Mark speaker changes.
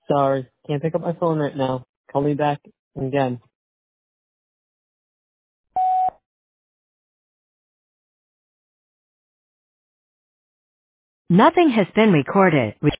Speaker 1: Sorry, can't pick up my phone right now. Call me back again.
Speaker 2: Nothing has been recorded.